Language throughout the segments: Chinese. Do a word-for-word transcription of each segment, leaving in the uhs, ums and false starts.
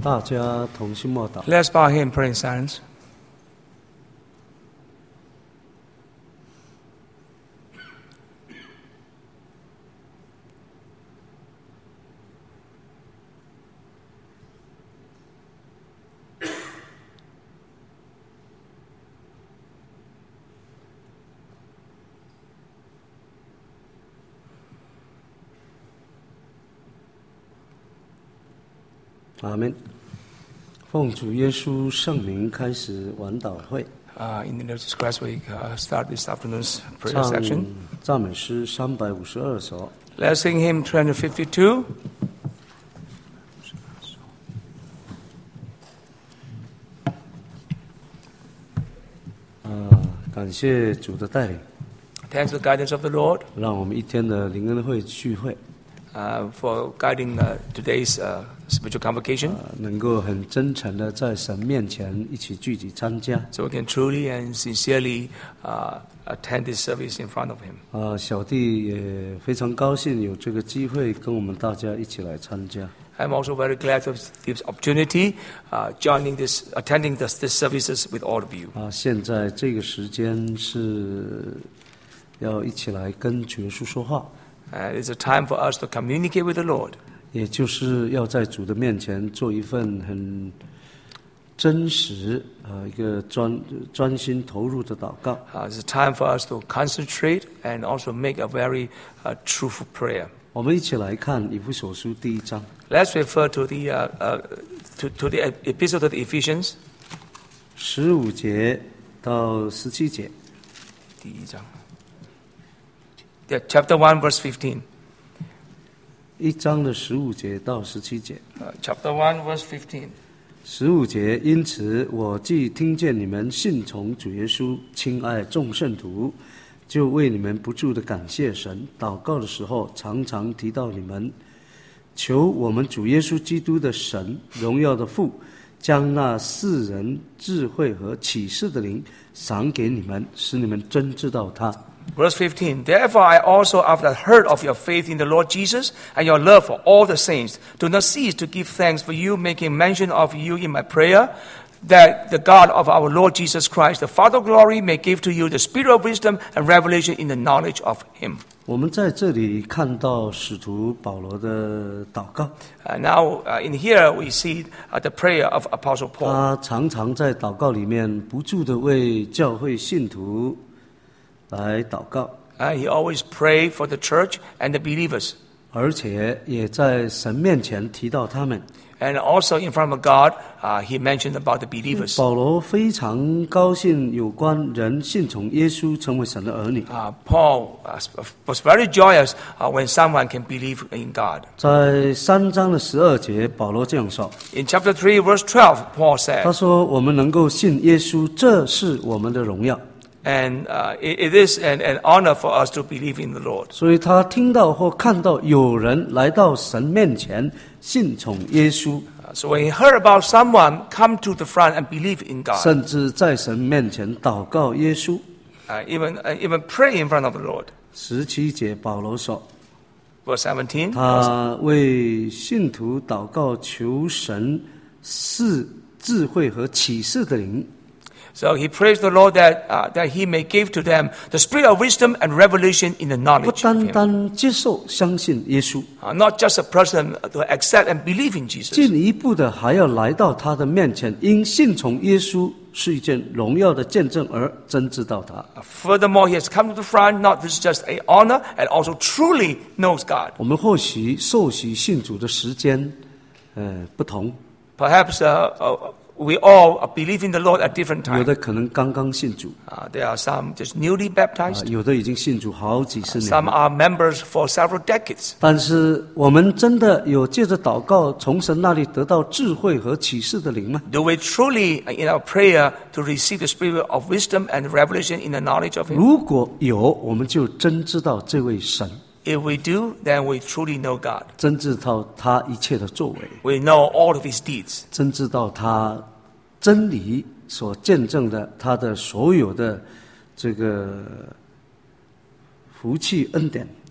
大家同心默祷。 Let's bow here and pray in silence. 阿们。奉主耶稣圣名开始晚祷会。 Uh, in the name of Jesus Christ, we uh, start this afternoon's prayer 唱 section. 赞美诗三百五十二首。 Let's sing hymn two fifty-two. 啊，感谢主的带领， Thanks to the guidance of the Lord 让我们一天的灵恩会聚会， uh, for guiding uh, today's uh, spiritual convocation, 啊，能够很真诚的在神面前一起聚集参加。 so we can truly and sincerely uh, attend this service in front of Him. 啊，小弟也非常高兴有这个机会跟我们大家一起来参加。 I'm also very glad of this opportunity, uh, joining this, attending this, this services with all of you. 啊，现在这个时间是要一起来跟主耶稣说话， Uh, it's a time for us to communicate with the Lord. 也就是要在主的面前做一份很真实啊，一个专专心投入的祷告。 Uh, it's a time for us to concentrate and also make a very uh, truthful prayer. 我们一起来看以弗所书第一章。 Let's refer to the uh, uh, to, to the epistle of the Ephesians. 十五节到十七节， Yeah, chapter one, verse fifteen. 一章的十五节到十七节。 Uh, chapter one, verse fifteen. 十五节，因此我既听见你们信从主耶稣，亲爱众圣徒，就为你们不住的感谢神。祷告的时候，常常提到你们，求我们主耶稣基督的神，荣耀的父，将那世人智慧和启示的灵赏给你们，使你们真知道他。 Verse fifteen. Therefore I also, after I heard of your faith in the Lord Jesus and your love for all the saints, do not cease to give thanks for you, making mention of you in my prayer, that the God of our Lord Jesus Christ, the Father of glory, may give to you the spirit of wisdom and revelation in the knowledge of Him. 我们在这里看到使徒保罗的祷告， Uh, now, uh, in here we see uh, the prayer of Apostle Paul. 他常常在祷告里面不住的为教会信徒来祷告， Uh, he always prayed for the church and the believers. 而且也在神面前提到他们。 And also in front of God, uh, he mentioned about the believers. 保罗非常高兴有关人信从耶稣成为神的儿女。 Uh, Paul uh, was very joyous uh, when someone can believe in God. 在三章的十二节，保罗这样说： In chapter three, verse twelve, Paul 他 said, 说，我们能够信耶稣，这是我们的荣耀。 and uh, it, it is an, an honor for us to believe in the Lord. 所以他听到或看到有人来到神面前信从耶稣， Uh, so when he heard about someone come to the front and believe in God, 甚至在神面前祷告耶稣。 uh, even, uh, even pray in front of the Lord. 十七节，保罗说， Verse seventeen, 他为信徒祷告，求神赐智慧和启示的灵。 so he prays the Lord that, uh, that he may give to them the spirit of wisdom and revelation in the 不 knowledge of 单 him. 单接受相信耶稣， Uh, not just a person to accept and believe in Jesus. 进一步的还要来到他的面前，因信从耶稣是一件荣耀的见证而真知道他。 Uh, furthermore, he has come to the front, not this is just an honor, and also truly knows God. 我们或许受洗信主的时间，呃，不同， Perhaps uh, uh, we all believe in the Lord at different 有 times. 的可能刚刚信主， Uh, there are some just newly 啊 baptized. 有的已经信主好几十年 Some 了。 are members for several decades. 但是我们真的有借着祷告从神那里得到智慧和启示的灵吗？ Do we truly, in our prayer, to receive the spirit of wisdom and revelation in the knowledge of Him? 如果有，我们就真知道这位神， If we do, then we truly know God. 真知道他一切的作为， We know all of His deeds. 真知道他真理所见证的他的所有的这个福气恩典。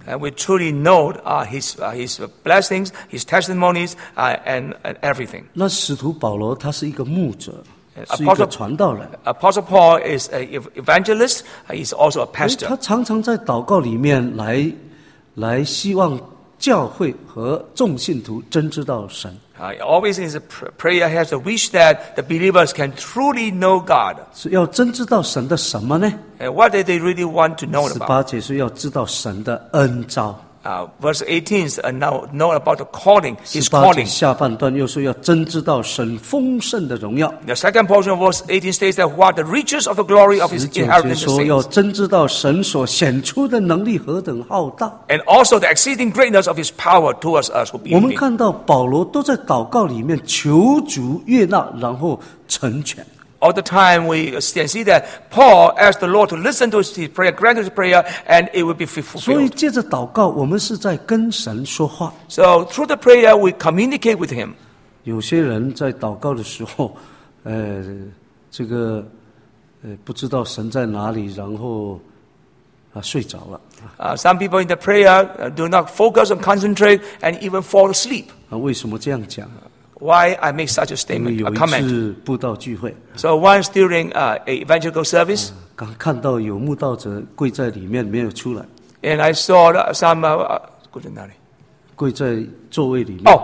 And we truly know uh, his, uh, his blessings, his testimonies, uh, and, and everything. 那使徒保罗他是一个牧者， Apostle- 是一个传道人。 Apostle Paul is an evangelist. Uh, he's also a 哎 pastor. 他常常在祷告里面来，来希望教会和众信徒真知道神。 Uh, always in his pr- prayer, he has the wish that the believers can truly know God. 是要真知道神的什么呢？ And what did they really want to know 十 about? 八节说要知道神的恩召。 Uh, verse eighteen is uh, now know about the calling, 十 his 八节 calling. 下半段又说要真知道神丰盛的荣耀。 The second portion of verse eighteen states that what the riches of the glory of 十 his 九节 inheritance 说要 is, 真知道神所显出的能力何等浩大。 and also the exceeding greatness of his power towards us who 我们 believe. 看到保罗都在祷告里面求主悦纳，然后成全。 All the time we can see that Paul asked the Lord to listen to his prayer, grant his prayer, and it will be 所以 fulfilled. 借着祷告，我们是在跟神说话。 So through the prayer, we communicate with him. 有些人在祷告的时候，呃，这个呃不知道神在哪里，然后啊睡着了。 Uh, some people in the prayer uh, do not focus and concentrate and even fall asleep. 啊，为什么这样讲？ Why I make such a 因为 statement, 有 a 一 comment? 次布道聚会， So once during uh, a evangelical service, 刚看到有慕道者跪在里面没有出来， and I saw uh, some uh, uh, 跪在座位里面。 oh,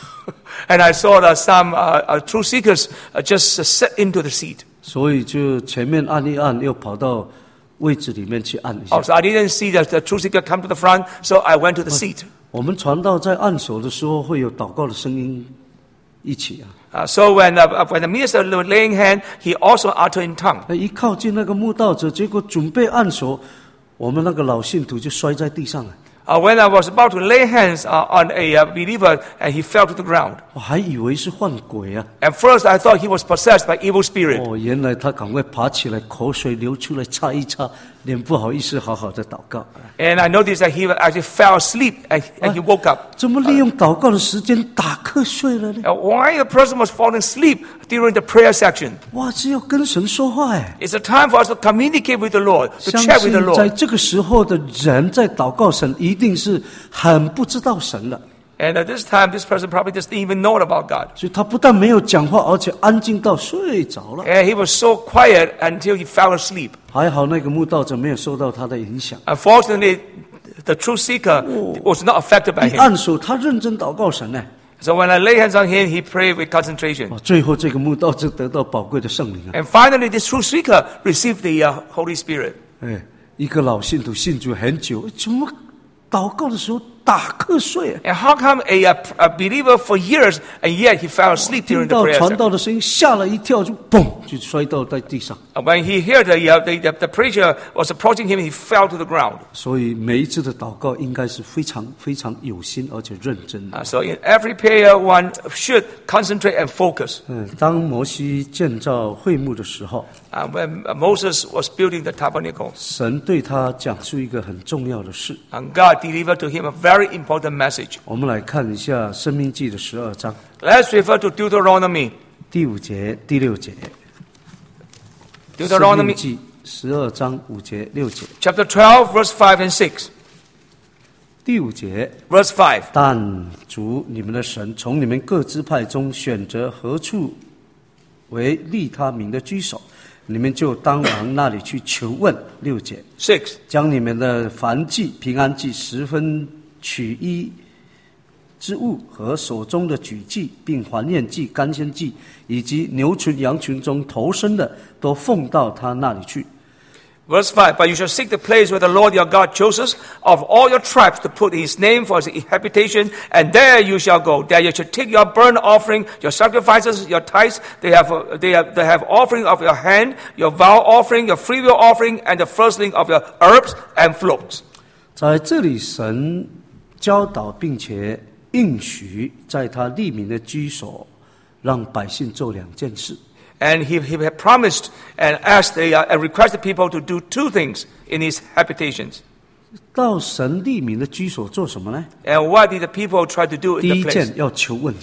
and I saw that some uh, uh, truth seekers uh, just uh, set into the seat. 所以就前面按一按，又跑到位置里面去按一下 Oh,。so I didn't see that the truth seeker come to the front, so I went to the seat. 我们传道在按手的时候，会有祷告的声音一起啊。 Uh, so when uh, when the minister was laying hand, he also uttered in tongue. 那一靠近那个慕道者，结果准备按手，我们那个老信徒就摔在地上了。 Uh, when I was about to lay hands uh, on a uh, believer, and he fell to the ground. 我还以为是幻鬼啊！ At first, I thought he was possessed by evil spirit. 哦，原来他赶快爬起来，口水流出来，擦一擦，脸不好意思，好好的祷告。 And I noticed that he actually fell asleep and, and he woke up. 怎么利用祷告的时间打瞌睡了呢？ Uh, why a person was falling asleep during the prayer section? 哇，是要跟神说话哎！ It's a time for us to communicate with the Lord, to 相 chat with the 信在 Lord. 这个时候的人在祷告神，一定是很不知道神的， And at this time, this person probably just didn't even know about God. 所以他不但没有讲话，而且安静到睡着了。 And he was so quiet until he fell asleep. 还好那个慕道者没有受到他的影响， Unfortunately, the truth seeker was not affected by 一 him. 按手他认真祷告神呢。 So when I lay hands on him, he prayed with concentration. 哦，最后这个慕道者得到宝贵的圣灵啊！ And finally, this truth seeker received the uh, Holy Spirit. 哎，一个老信徒信主很久，怎么祷告的时候打瞌睡啊？ And how come a, a, a believer for years, and yet he fell asleep 听 during the 到 prayer 传 session? 道的声音，吓了一跳，就嘣就摔倒在地上。 And when he heard the, uh, the, the, the preacher was approaching him, he fell to the ground. 所以每一次的祷告应该是非常非常有心而且认真的。 Uh, so in every prayer, one should concentrate and focus. 嗯，当摩西建造会幕的时候， Uh, when uh, Moses was building the tabernacle, 神对他讲述一个很重要的事。 and God delivered to him a very important message. 我们来看一下《生命记》的十二章 Let's refer to Deuteronomy. 第五节、第六节。《生 Deuteronomy 命记》十二章五节、六节。 chapter twelve, verse five and six. 第五节， Verse five. 但主你们的神从你们各支派中选择何处为立他名的居所，你们就当往那里去求问。六节， Six. 将你们的燔祭、平安祭、十分取一之物和手中的举祭，并还愿祭、甘献祭，以及牛群、羊群中头生的，都奉到他那里去。 Verse five. But you shall seek the place where the Lord your God chooses of all your tribes to put his name for his habitation, and there you shall go. There you shall take your burnt offering, your sacrifices, your tithes. They have, they have, they have offering of your hand, your vow offering, your freewill offering, and the firstling of your herbs and floats. 在这里，神教导并且应许在他立名的居所，让百姓做两件事。 And he, he had promised and asked the, uh, and requested people to do two things in his habitations. 到神立名的居所做什么呢？ And what did the people try to do 第 in 一 the 件 place? 要求问神，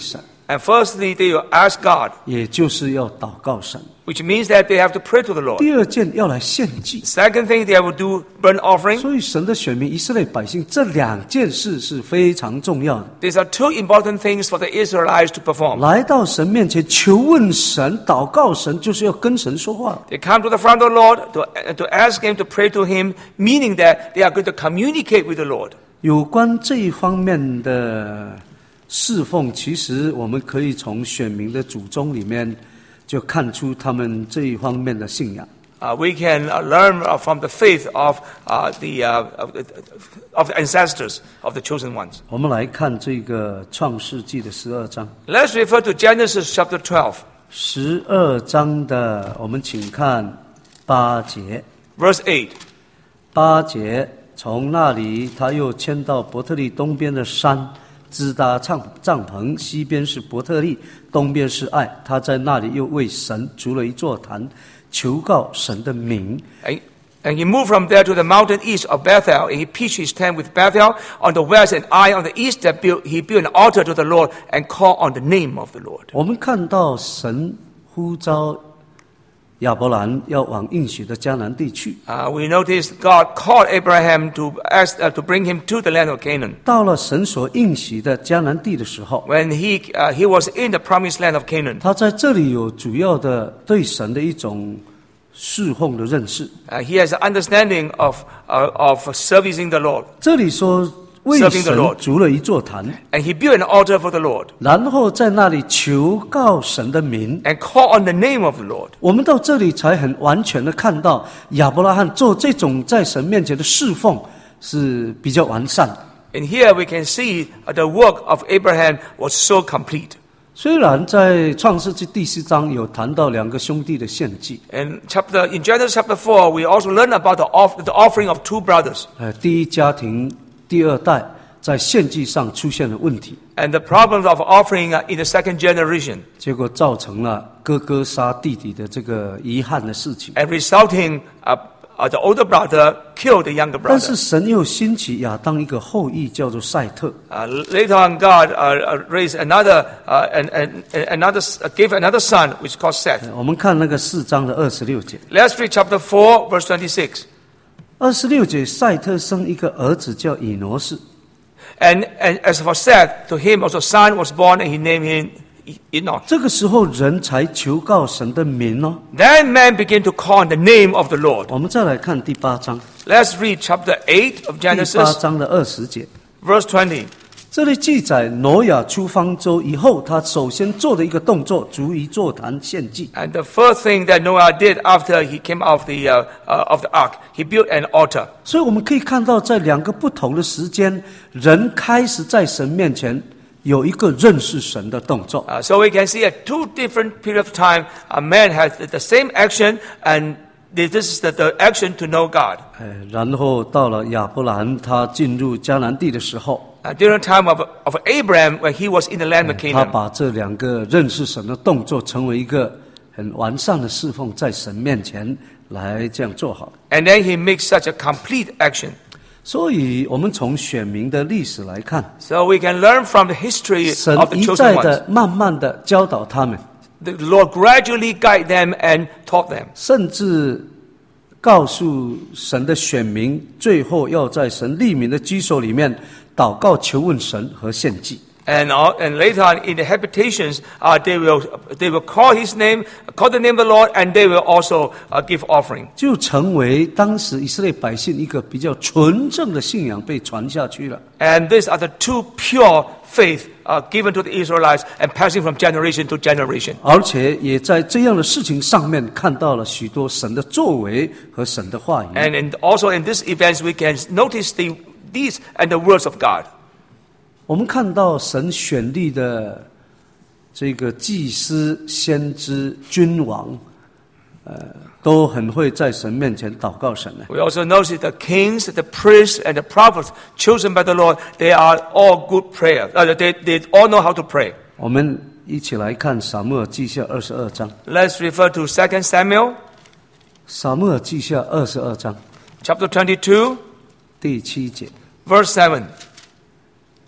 And firstly, they will ask God, 也就是要祷告神。 which means that they have to pray to the Lord. 第二件要来献祭， Second thing, they will do burnt offering. 所以神的选民以色列百姓这两件事是非常重要的。 These are two important things for the Israelites to perform. 来到神面前求问神、祷告神，就是要跟神说话。 They come to the front of the Lord to, to ask Him, to pray to Him, meaning that they are going to communicate with the Lord. 有关这一方面的侍奉，其实我们可以从选民的祖宗里面就看出他们这一方面的信仰。 Uh, we can uh, learn uh, from the faith of, uh, the, uh, of, the, of the ancestors of the chosen ones. 我们来看这个创世纪的十二章。 Let's refer to Genesis chapter twelve, 十二章的，我们请看八节。 verse eight. 八节，从那里他又迁到伯特利东边的山，支搭帐帐篷，西边是伯特利，东边是爱。他在那里又为神筑了一座坛，求告神的名。 And, and he moved from there to the mountain east of Bethel, and he pitched his tent with Bethel on the west and Ai on the east. That built, he built an altar to the Lord and called on the name of the Lord. 我们看到神呼召亚伯兰要往应许的迦南地去。 Uh, we notice God called Abraham to ask, uh, to bring him to the land of Canaan. 到了神所应许的迦南地的时候， When he, uh, he was in the promised land of Canaan, 他在这里有主要的对神的一种侍奉的认识。 uh, he has an understanding of, uh, of servicing the Lord. 这里说为 Serving the 神 Lord. 筑了一座坛， And he built an altar for the Lord 然后在那里求告神的名。 and called on the name of the Lord. 我们到这里才很完全的看到亚伯拉罕做这种在神面前的侍奉是比较完善的。 And here we can see uh, the work of Abraham was so complete. 虽然在创世纪第四章有谈到两个兄弟的献祭， And chapter, in Genesis chapter four, we also learn about the, off, the offering of two brothers. 呃，第一家庭第二代在献祭上出现了问题， And the problems of offering uh, in the second generation. 结果造成了哥哥杀弟弟的这个遗憾的事情。 And resulting, uh, uh, the older brother killed the younger 但是 brother. 神又兴起亚当一个后裔，叫做赛特。 Uh, later on, God uh, uh, raised another, uh, and, and, and another, uh, gave another son, which is called Seth. 我们看那个四章的二十六节。 Let's read chapter four, verse twenty-six. 二十六节，赛特生一个儿子叫以挪士。 And, and as for Seth, to him also a son was born, and he named him Enoch. 这个时候人才求告神的名哦。 Then man began to call on the name of the Lord. 我们再来看第八章， Let's read chapter eight of 第八 Genesis, 章的二十节。 verse twenty. 这里记载挪亚出方舟以后，他首先做的一个动作，筑一座坛献祭。 And the first thing that Noah did after he came out of the, uh, uh, of the ark, he built an altar. 所以我们可以看到，在两个不同的时间，人开始在神面前有一个认识神的动作。 Uh, so we can see at two different periods of time, a man has the same action, and this is the, the action to know God. 哎，然后到了亚伯兰，他进入迦南地的时候， Uh, during the time of, of Abraham, when he was in the land of 他 Canaan, 把这两个认识神的动作，成为一个很完善的侍奉，在神面前来这样做好。 and then he makes such a complete action. 所以，我们从选民的历史来看， So we can learn from the history 神 of the 一 chosen 再 ones. 的、慢慢的教导他们， The Lord gradually guided them and taught them. 甚至告诉神的选民，最后要在神立民的居所里面祷告、求问神和献祭。 And, uh, and later on in the habitations, uh, they will they will call his name, call the name of the Lord, and they will also uh, give offering. 就成为当时以色列百姓一个比较纯正的信仰被传下去了。 And these are the two pure faith uh, given to the Israelites and passing from generation to generation. 而且也在这样的事情上面看到了许多神的作为和神的话语。 And in, also in these events, we can notice the deeds and the words of God. 我们看到神选立的这个祭司、先知、君王，呃，都很会在神面前祷告神呢。 We also notice the kings, the priests, and the prophets chosen by the Lord, they are all good prayers. Uh, they, they all know how to pray. 我们一起来看撒母耳记下二十二章。 Let's refer to Second Samuel, 撒母耳记下二十二章 chapter twenty-two, 第七节， verse seven.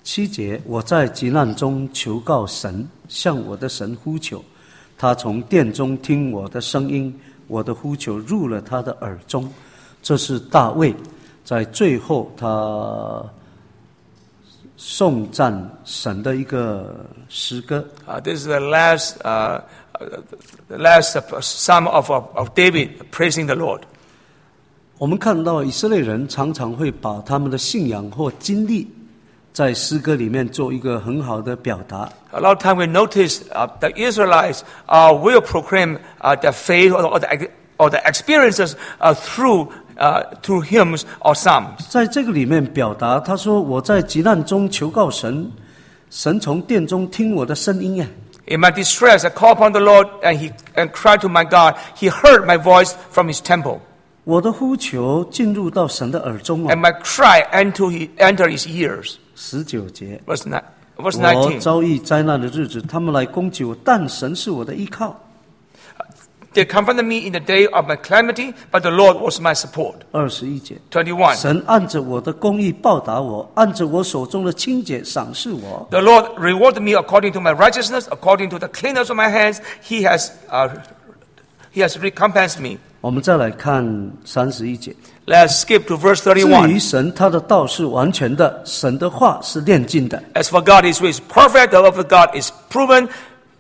七节，我在急难中求告神，向我的神呼求，他从殿中听我的声音，我的呼求入了他的耳中。这是大卫在最后他颂赞神的一个诗歌。 Uh, this is the last, uh, the last psalm of, of, of David praising the Lord. 我们看到以色列人常常会把他们的信仰或经历在诗歌里面做一个很好的表达。 A lot of time we notice uh, the Israelites uh, will proclaim uh, their faith or, or, the, or the experiences uh, through uh, through hymns or psalms. 在这个里面表达，他说：“我在急难中求告神，神从殿中听我的声音。” In my distress, I called upon the Lord, and He and cried to my God. He heard my voice from His temple. 我的呼求进入到神的耳中 And my cry entered His, entered his ears. 十九节 Verse nine, verse 我 nineteen. 遭遇灾难的日子，他们来攻击我，但神是我的依靠。 They confronted me in the day of my calamity, but the Lord was my support. 二十一节 twenty-one. 神按着我的公义报答我，按着我手中的清洁赏识我。 The Lord rewarded me according to my righteousness, according to the cleanness of my hands. He has, uh, He has recompensed me. 我们再来看三十一节。 Let's skip to verse 至于 thirty-one. 神，他的道是完全的，神的话是炼净的。 As for God, His way is perfect. The love of God is proven.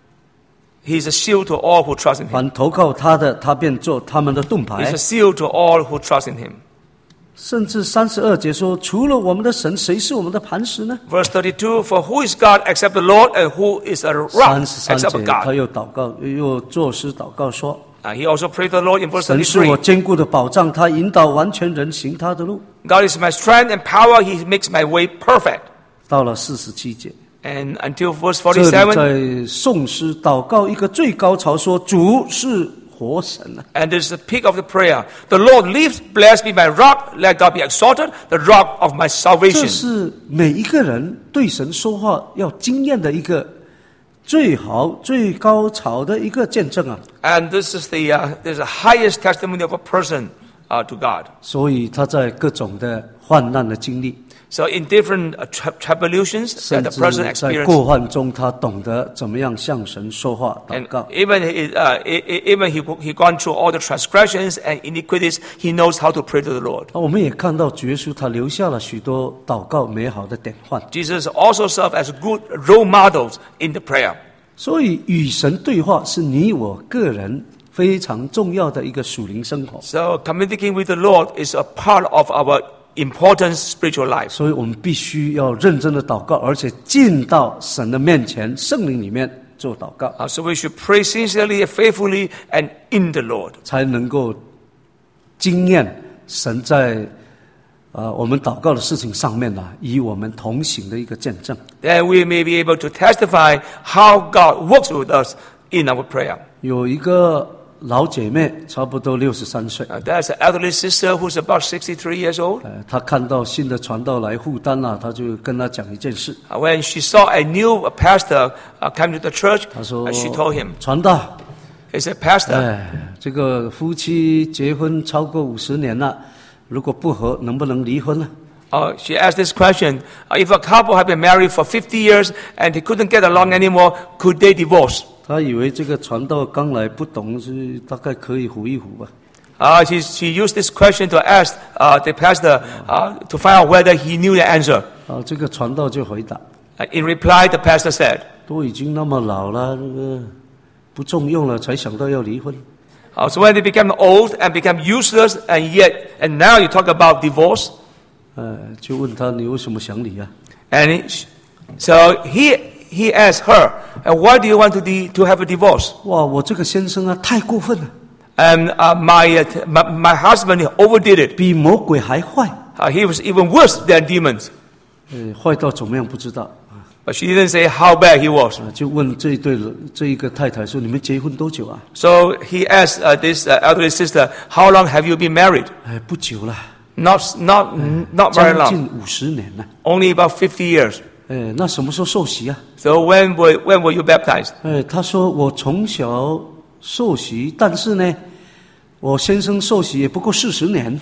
He is a shield to all who trust in Him. 凡投靠他的，他便做他们的盾 He is 牌 a。shield to all who trust in Him. 甚至三十二节说：“除了我们的神，谁是我们的磐石呢 Verse thirty-two. For who is God except the Lord, and who is a？” rock 三十三 except 节， God? 他又祷告，又作诗祷告说 Uh, he also prayed to the Lord in：“ verse 神是我 thirty-three. 坚固的保障，他引导完全人行他的路。 God is my strength and power. He makes my way perfect. ” 到了四十七节， And until verse 这里 forty-seven. 在颂诗祷告一个最高潮说：“主是活神啊！” And this is the peak of the prayer. The Lord lives, blessed be my rock. Let God be exalted, the rock of my 这 salvation. 是每一个人对神说话要经验的一个最好、最高潮的一个见证啊！ And this is the, uh, this is the highest testimony of a person uh, to God. 所以他在各种的患难的经历， So in different uh, tri- tribulations that 甚 the 至 person 在 experiences. 过患中，他懂得怎么样向神说话、祷 And 告。 even he, uh, e- e- even he he gone through all the transgressions and iniquities, he knows how to pray to the Lord. 我们也看到主耶稣他留下了许多祷告美好的典范。 Jesus also served as good role models in the prayer. 所以与神对话是你我个人非常重要的一个属灵生活。 So communicating with the Lord is a part of our important spiritual life. 所以我们必须要认真的祷告，而且进到神的面前、圣灵里面做祷告， Uh, so we should pray sincerely, faithfully, and in the Lord. 才能够经验神在呃我们祷告的事情上面呢、啊，与我们同行的一个见证。 Then we may be able to testify how God works with us in our prayer. 有一个老姐妹，差不多六十三岁， Uh, there's an elderly sister who's about sixty-three years old. 呃，她看到新的传道来负担了，她就跟他讲一件事， Uh, when she saw a new pastor uh, coming to the church, 她说 uh, she told him, 传道， he said, Pastor, 哎，这个夫妻结婚超过五十年了，如果不和，能不能离婚呢？ uh, she asked this question, uh, if a couple had been married for fifty years and they couldn't get along anymore, could they divorce? 她以为这个传道刚来不懂，是大概可以唬一唬吧。 Uh, she, she used this question to ask uh, the pastor uh, to find out whether he knew the answer. 啊，这个传道就回答， Uh, in reply, the pastor said, 都已经那么老了，这个不重用了，才想到要离婚。 uh, so when they became old and became useless, and yet, and now you talk about divorce, 呃，就问他你为什么想离啊？ and he, so he he asked her, uh, why do you want to de- to have a divorce? 哇，我这个先生啊，太过分了， And uh, my, uh, my my husband overdid it. 比魔鬼还坏。 Uh, he was even worse than demons. 呃，坏到怎么样不知道 But she didn't say how bad he was. 啊，就问这一对这一个太太说：“你们结婚多久啊 So he asked uh, this uh, elderly sister, how long have you been married? ？” 哎，不久了， Not, not, not very 将 long. 近五十年了。 Only about fifty years. 哎，那什么时候受洗啊？ So when were, when were you baptized? 哎，他说我从小受洗，但是呢，我先生受洗也不过四十年。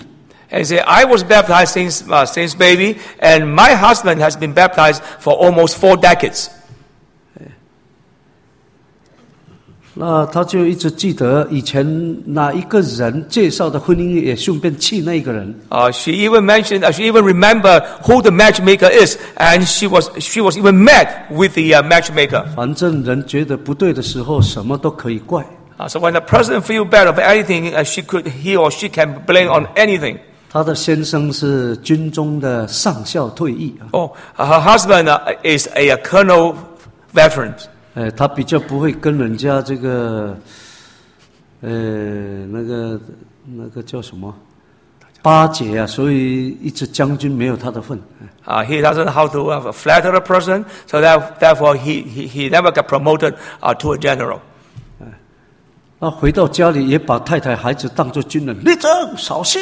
And he said, I was baptized since, uh, since baby, and my husband has been baptized for almost four decades. 那他就一直记得以前哪一个人介绍的婚姻，也顺便气那一个人。 Uh, she even mentioned, uh, she even remembered who the matchmaker is, and she was she was even mad with the uh, matchmaker. 反正人觉得不对的时候，什么都可以怪。 Uh, so when the person feels bad of anything, uh, she could he or she can blame on anything. 他的先生是军中的上校退役。 Oh, uh, her husband uh, is a, a colonel veteran. 呃，他比较不会跟人家这个，呃，那个那个叫什么巴结啊，所以一直将军没有他的份。 Uh, he doesn't know how to uh, flatter a person, so that, therefore he, he, he never got promoted uh, to a general. 那回到家里也把太太孩子当作军人，立正稍息。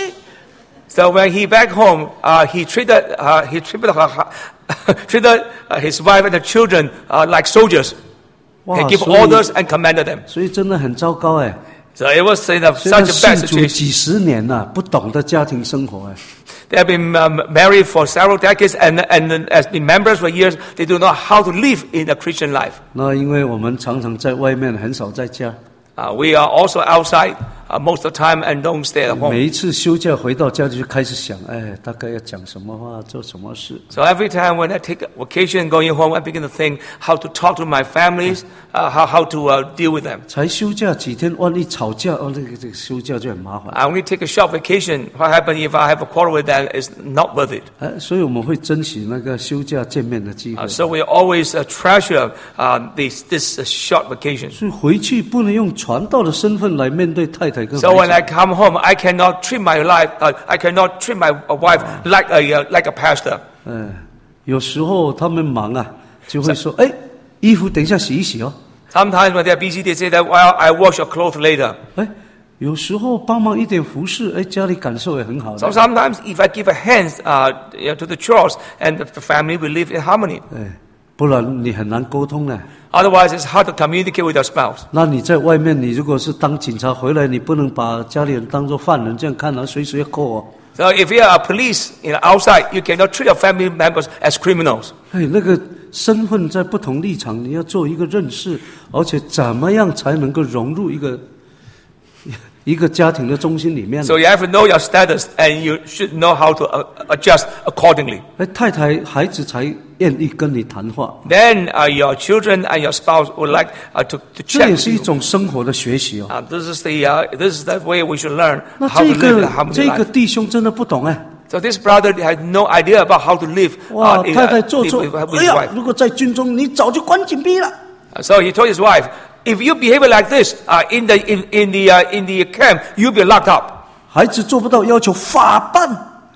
So when he back home, uh, he treated uh, he treated her, treated uh, his wife and the children uh, like soldiers. He gave orders and commanded them. 所以真的很糟糕哎。 So it was in a, such a bad 信主 situation. 几十年了，不懂得家庭生活哎。 They have been um, married for several decades and and as been members for years. They do not know how to live in a Christian life. 那因为我们常常在外面，很少在家。 Uh, we are also outside uh, most of the time and don't stay at home. 每一次休假回到家就开始想，哎，大概要讲什么话，做什么事。 So every time when I take a vacation, going home, I begin to think how to talk to my families, uh, how how to uh, deal with them. 才休假几天，万一吵架，哦，这个这个休假就很麻烦。 I only take a short vacation. What happens if I have a quarrel with them is not worth it. 哎，所以我们会珍惜那个休假见面的机会。 Uh, so we always uh, treasure uh, this this uh, short vacation. 所以回去不能用传道的身份来面对太太跟 So when 孩 I 子。 come home, I cannot treat my life. Uh, I cannot treat my wife like a uh, like a pastor. 嗯，有时候他们忙啊，就会说，哎，衣服等一下洗一洗哦。 Sometimes when they're busy, they say that, well, I wash your clothes later. 哎，有时候帮忙一点服侍，哎，家里感受也很好的。 So sometimes if I give a hand uh, you know, to the chores, and the family will live in harmony. 哎，不然你很难沟通呢。 Otherwise, it's hard to communicate with your spouse. 那你在外面，你如果是当警察回来，你不能把家里人当作犯人这样看啊，随时要扣哦。 So if you are a police you know, outside, you cannot treat your family members as criminals. 哎，那个身份在不同立场，你要做一个认识，而且怎么样才能够融入一个一个家庭的中心里面？ So you have to know your status, and you should know how to uh, adjust accordingly. 哎，太太、孩子才愿意跟你谈话， Then uh, your children and your spouse would like uh, to, to 这 check 也 with 是一 you. 种生活的学习哦。 Uh, this is the uh, this is the way we should learn 那 how to 这 live 个 a harmony 这个 life. 弟兄真的不懂哎， So this brother had no idea about how to live 哇， uh, in, 太太 uh, 做 live 错， with, with 哎 his 呀 wife.， 如果在军中，你早就关紧闭了。 Uh, So he told his wife, if you behave like this uh, in the in, in the uh, in the camp, you'll be locked up. 孩子做不到要求法办，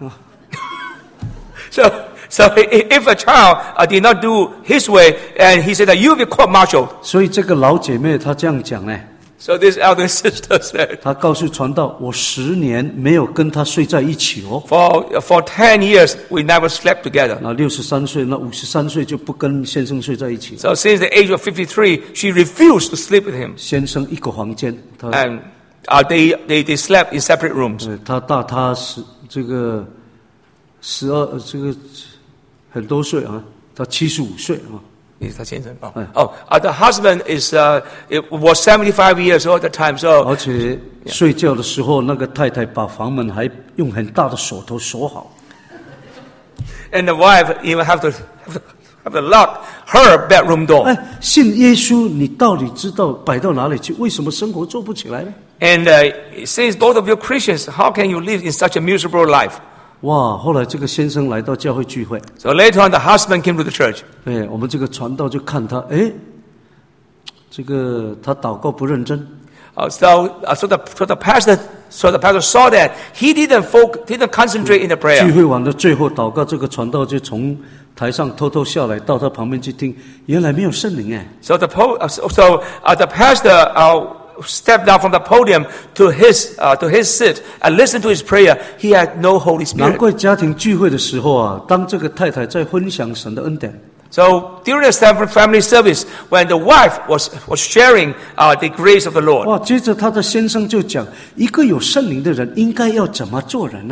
So so i- if a child uh, did not do his way, and he said that you'll be court-martialed. 所以这个老姐妹她这样讲呢， So this elder sister said, 她告诉传道，我十年没有跟他睡在一起哦。 for for ten years we never slept together. 那六十三岁，那五十三岁就不跟先生睡在一起。 So since the age of fifty-three, she refused to sleep with him, 先生一个房间，他 and uh, they, they they slept in separate rooms. 呃他大他十这个十二这个很多岁啊，他七十五岁啊。 Is that先生? Oh, oh uh, the husband is uh, it was seventy-five years old at the time. So 而且睡觉的时候，那个太太把房门还用很大的锁头锁好。 and the wife even have to have to lock her bedroom door. 哎，信耶稣，你到底知道摆到哪里去？为什么生活做不起来呢？ And uh, since both of you Christians, how can you live in such a miserable life? 哇！后来这个先生来到教会聚会， So later on, the husband came to the church. 哎，我们这个传道就看他，哎，这个他祷告不认真， Uh, so, uh, so the so the pastor so the pastor saw that he didn't focus, didn't concentrate in the 聚 prayer. 会完的最后祷告，这个传道就从台上偷偷下来，到他旁边去听，原来没有圣灵哎。 So the po- uh, so, so uh, the pastor uh, stepped down from the podium to his uh, to his seat and listened to his prayer. He had no Holy 难 Spirit. 怪家庭聚会的时候啊，当这个太太在分享神的恩典， So during the Stanford family service, when the wife was was sharing uh, the grace of the Lord, 哇，接着他的先生就讲，一个有圣灵的人应该要怎么做人呢、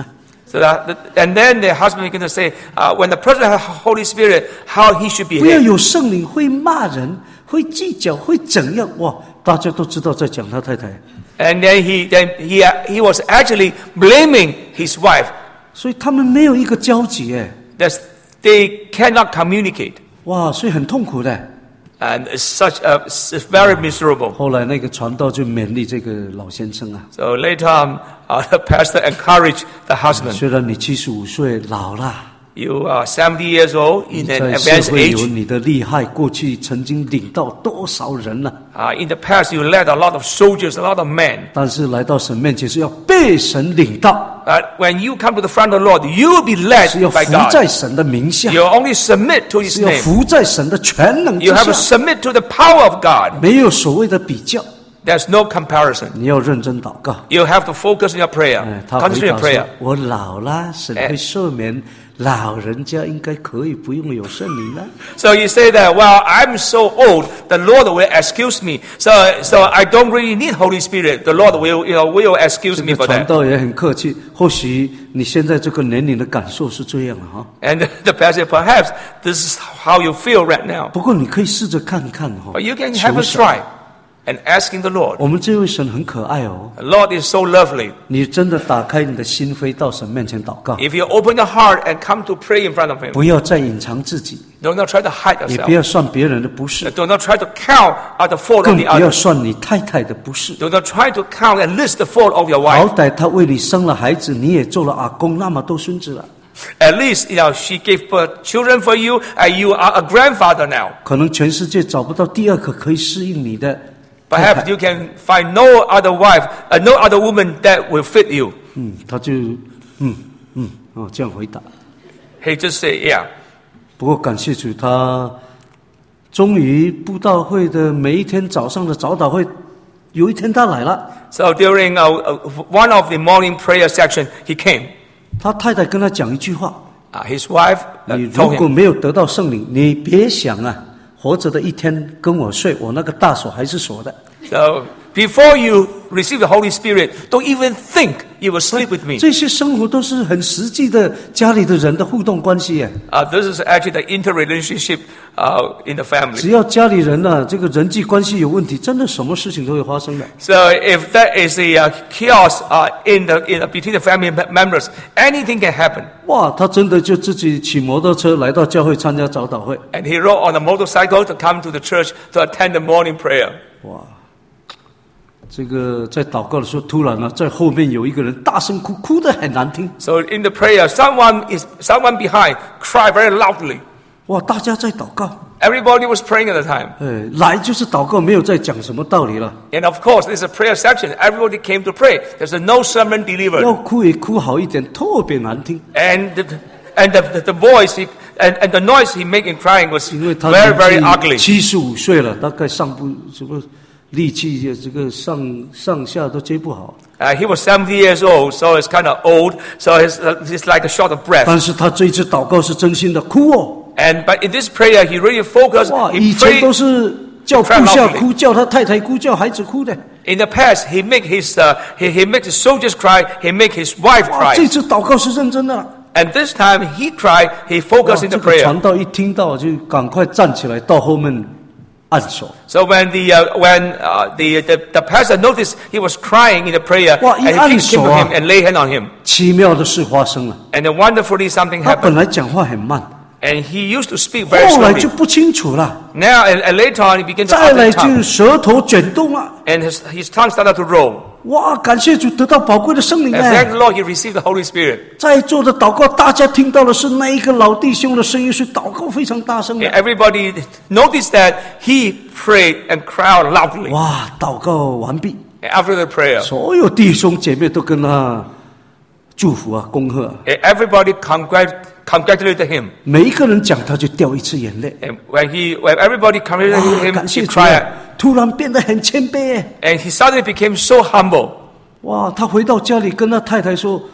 So that, and then the husband began to say, uh, when the person has Holy Spirit, how he should 不要 behave. 有圣灵会骂人，会计较，会怎样？哇，大家都知道在讲他太太， And then he, then he, he was actually blaming his wife. 所以他们没有一个交集哎， That they cannot communicate. 哇，所以很痛苦的。 And it's such a, it's very miserable. 后来那个传道就勉励这个老先生啊， So later on, uh, the pastor encouraged the husband. 虽然你七十五岁老了， You are seventy years old 你 in an 在社 advanced 会有 age. 你的厉害，过去曾经领到多少人呢、 Uh, in the past, you led a lot of soldiers, a lot of men. 但是来到神面前是要被神领到， Uh, when you come to the front of the Lord, you will be 是 led 要 by 服 God. 在神的名下， You only submit to His 是要 name. 服在神的全能之 You have to 下， submit to the power of God. 没有所谓的比较， There's no comparison. 你要认真祷告。 You have to focus on your prayer. 哎，他回 Concentrate 答 on prayer. 说：“我老啦，神会赦免，老人家应该可以不用有圣灵了。” So you say that, well, I'm so old, the Lord will excuse me. So, so I don't really need Holy Spirit. The Lord will, you know, will excuse 这 me 个 for 传 that. 道也很客气，或许你现在这个年龄的感受是这样的哈。 And the pastor, perhaps this is how you feel right now. 不过你可以试着看看哈 But，you can have 求 a 神 try and asking the Lord. 我们这位神很可爱哦， The Lord is so lovely. 你真的打开你的心扉到神面前祷告， If you open your heart and come to pray in front of Him, 不要再隐藏自己， do not try to hide 也不 yourself. 要算别人的不是， Do not try to count out the fault 更 of 不 the 要 others. 算你太太的不是。 Do not try to count and list the fault of your 好 wife. 歹她为你生了孩子，你也做了阿公，那么多孙子了。 At least, you know, she gave birth children for you, and you are a grandfather now. 可能全世界找不到第二个可以适应你的太 Perhaps 太。 you can find no other wife, uh, no other woman that will fit you. 嗯，他就嗯嗯哦这样回答。 He just said, yeah. 不过感谢主，他终于布道会的每一天早上的早祷会，有一天他来了， So during uh, uh, one of the morning prayer section, he came. 他太太跟他讲一句话： Uh, his wife uh, 你如 told 果 him, 没有得到圣灵，你别想啊，活着的一天跟我睡，我那个大锁还是锁的。 so before you receive the Holy Spirit, don't even think you will sleep with me. 这些生活都是很实际的家里的人的互动关系耶。 Uh, this is actually the interrelationship uh, in the family. 只要家里人呢、啊，这个人际关系有问题，真的什么事情都会发生的。 So if that is a uh, chaos uh, in the, in the, between the family mem- members, anything can happen. 哇，他真的就自己骑摩托车来到教会参加早祷会。 And he rode on a motorcycle to come to the church to attend the morning prayer. 哇，这个在祷告的时候，突然呢、在后面有一个人大声哭，哭得很难听。 So in the prayer, someone is someone behind cried very loudly. 哇，大家在祷告， Everybody was praying at the time. 哎，来就是祷告，没有在讲什么道理了。 And of course, this is a prayer section. Everybody came to pray. There's no sermon 要 delivered. 哭也哭好一点，特别难听， And the, and the, the, the voice he, and, and the noise he made in crying was 因为他 very, very ugly. 七十五岁了，大概上不什么力气，这个上上下都接不好。 Uh, he was seventy years old, so it's kind of old. So it's, uh, it's like a short of breath. 但是他这一次祷告是真心的，哭哦。 And but in this prayer, he really focused. 哇， He 以前都 prayed. 是叫部下哭，叫他太太哭，叫孩子哭的。 In the past, he make his uh, he, he make the soldiers cry. He make his wife 哇，这 cry. 次祷告是认真的了。 And this time, he cried. He 哇 focused in 这 the 个 prayer. 传道一听到就赶快站起来到后面按手。 So when the uh, when uh, the, the the pastor noticed he was crying in the prayer, 哇，一 and he 按 came 手 to 啊 him and lay hand on him. 奇妙的事发生了， And then wonderfully, something 他本 happened. 来讲话很慢， And he used to speak very 后来就 slowly. 不清楚了， Now and, and later on, he began to 再 utter 来 in 就 tongue, 舌头卷动啊！ and his his tongue started to roll. 哇，感谢主得到宝贵的圣灵 And 哎！ thank the Lord, he received the Holy Spirit. 在座的祷告，大家聽到的是那一個老弟兄的聲音，是禱告非常大聲的 And。everybody noticed that he prayed and cried loudly. 哇，禱告完畢， And after the prayer, 所有弟兄姐妹都跟他祝福啊，恭賀啊， and everybody congrat- congratulated him. 每一個人講他就掉一次眼淚。 And when he, when everybody 哇， congratulated him, 感謝 he 主啊 cried. 突然變得很謙卑耶。 And he suddenly became so humble. 哇，他回到家裡跟他太太說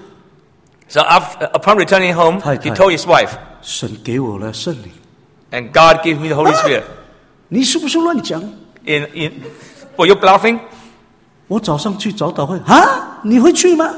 So after, upon returning home, Hi, he hi. told his wife, 神給我了聖靈， and God gave me the Holy Spirit. 你是不是亂講？ In, in, were you bluffing? 我早上去早禱會啊，你會去嗎？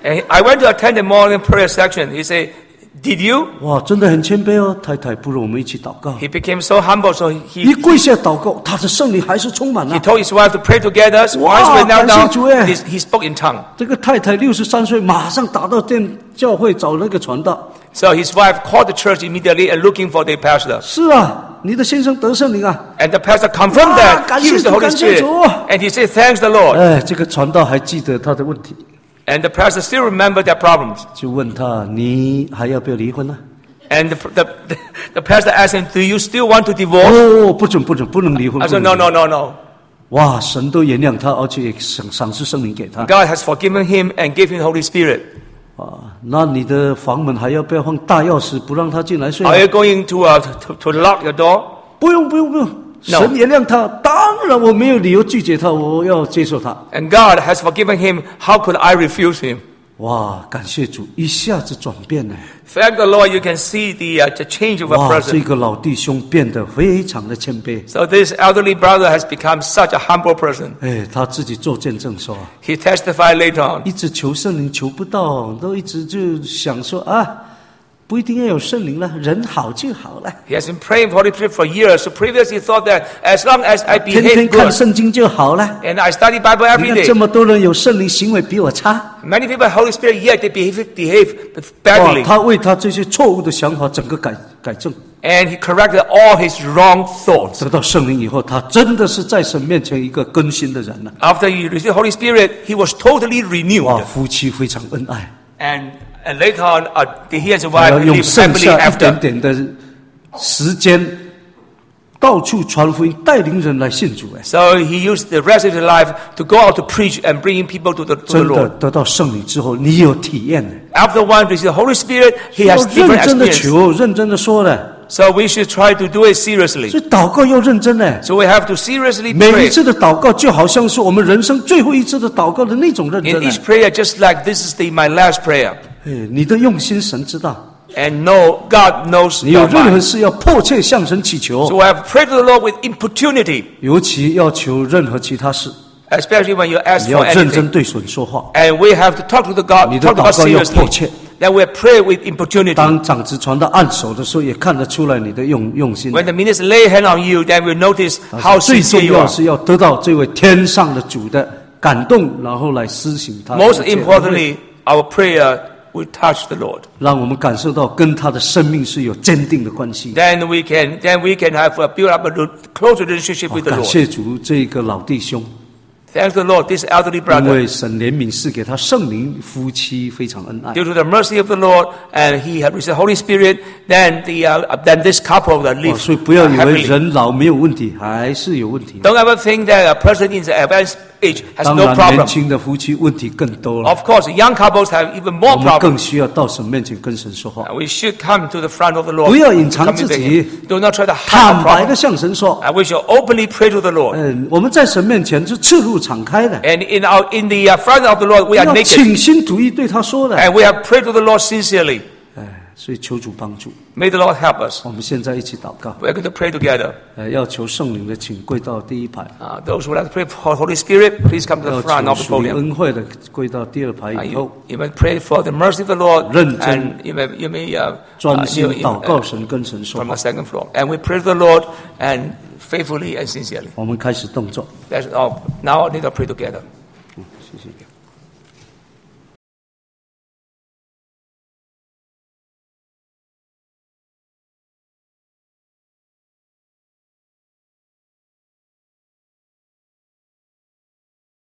And I went to attend the morning prayer section. He said, "Did you?" 哇，真的很谦卑哦，太太，不如我们一起祷告。 He became so humble, so 一 he 跪下祷告，他的圣灵还是充满 he 了。 told his wife to pray together. So Wow, once we knelt 感谢 down, 主耶。 he, he spoke in tongue. 这个太太六十三岁，马上打到电教会找那个传道。 So his wife called the church immediately and looking for the pastor. 是啊，你的先生得圣灵啊！ And the pastor confirmed that 哇，感 he 谢 was the 主， Holy 感谢 Spirit. 主。 And he said, "Thanks the Lord." 哎，这个传道还记得他的问题， And the pastor still remembered their problems. 就问他：你还要不要离婚呢？ And the, the, the, the pastor asked him, "Do you still want to divorce?" 哦，不准不准，不能离婚。 I 不 said, 能 "No, 离婚 no, no, no. 哇，神都原谅他，而且也赏赏赐圣灵给他。 God has forgiven him and gave him the Holy Spirit. 啊，那你的房门还要不要放大钥匙，不让他进来睡啊？ Are you going to, uh, to, to lock your door?" 不用不用不用， No 神原谅他，当然我没有理由拒绝他，我要接受他。 And God has forgiven him. How could I refuse him? 哇，感谢主，一下子转变了。 Thank the Lord, you can see the, uh, the change of a 哇，这 person. 个老弟兄变得非常的谦卑。 So this elderly brother has become such a humble person. 哎，他自己做见证说， He testified later on. 一直求圣灵求不到，都一直就想说啊，不一定要有圣灵了，人好就好了， He has been praying for the Holy Spirit for years. So previously he thought that as long as I 天 behave 天看 good 圣经就好了。 and I study Bible 你 every 看 day, 这么多人有圣灵，行为比我差。 many people have Holy Spirit, yet they behave, behave 哇， badly. 他为他这些错误的想法整个改改正。 And he corrected all his wrong thoughts. 得到圣灵以后，他真的是在神面前一个更新的人了。 After he received the Holy Spirit, he was totally 哇， renewed. 夫妻非常恩爱， And, and later on, uh, he and his 还 wife 要用 lived 剩 happily 下一点 after. 点的时间，到处传福音，带领人来信主。哎， So he used the rest of his life to go out to preach and bringing people to the, to the 真的 Lord. 得到圣灵之后，你有体验的， After one received the Holy Spirit, he 要 has 认 different 真的 experience. 求，认真的说的。 So we should try to do it seriously. 所以祷告要认真的。 So we have to seriously 每一 pray. 次的祷告，就好像是我们人生最后一次的祷告的那种认 In 真。 each prayer, just like this is the, my last prayer. 哎，你的用心，神知道。 And know, God knows 你有 your 任何 mind. 事要迫切向神祈求， So I have prayed to the Lord with importunity, 尤其要求任何其他事， especially when you ask 你要 for 认真 anything. 对神说话。 And we have to talk to the God, 你的 talk to God 祷告要 seriously. 迫切。 Then we pray with importunity. 当长子传到按手的时候，也看得出来你的用用心。 When the minister lay hand on you, then we notice 但 how 是最 sincere 重 you 要 are. 是要得到这位天上的主的感动，然后来施行他。 Most importantly, our prayer will touch the Lord. 让我们感受到跟他的生命是有坚定的关系。 Then we can, then we can have a build up a close relationship 好 with the 感 Lord. 谢主，这个老弟兄， Thanks the Lord, this elderly 因 brother, 为神怜悯赐给他圣灵，夫妻非常恩爱。 due to the mercy of the Lord, and he had received the Holy Spirit, then the uh, then this couple that 哦 lived 所以不要以为 happily. 人老没有问题，还是有问题。 Don't ever think that a person in the advanced age has 当 no 然，年 problem. 轻的夫妻问题更多了。 Of course, young couples have even 我 more 们更 problems. 需要到神面前跟神说话， And we should come to the front of the Lord. 不要隐 to 藏 commit 自 to 己， Him. Do not try to hide 坦 the 白 problem. 的向神说。 And we shall openly pray to the Lord. 嗯，我们在神面前是赤露敞开的， And in our in the uh, front of the Lord, we are 要 naked, 倾心吐意对他说的。 and we have prayed to the Lord sincerely. 哎，所以求主帮助。 May the Lord help us. 我们现在一起祷告， We are going to pray together. 呃，要求圣灵的，请跪到第一排； Uh, those who would like to pray for Holy Spirit, please come to 要 the front 求 of the 属灵 podium. 恩惠的，跪到第二排 Uh, 以 you, 后， you may pray for the mercy of the Lord, 认真 and you may you may uh, 专 uh, 心 you, you, 祷告 uh, 神，跟神说 from 话 the。second floor. And we pray to the Lord and faithfully and sincerely. 我们开始动作。 That's all. Now let us pray together. 嗯，谢谢。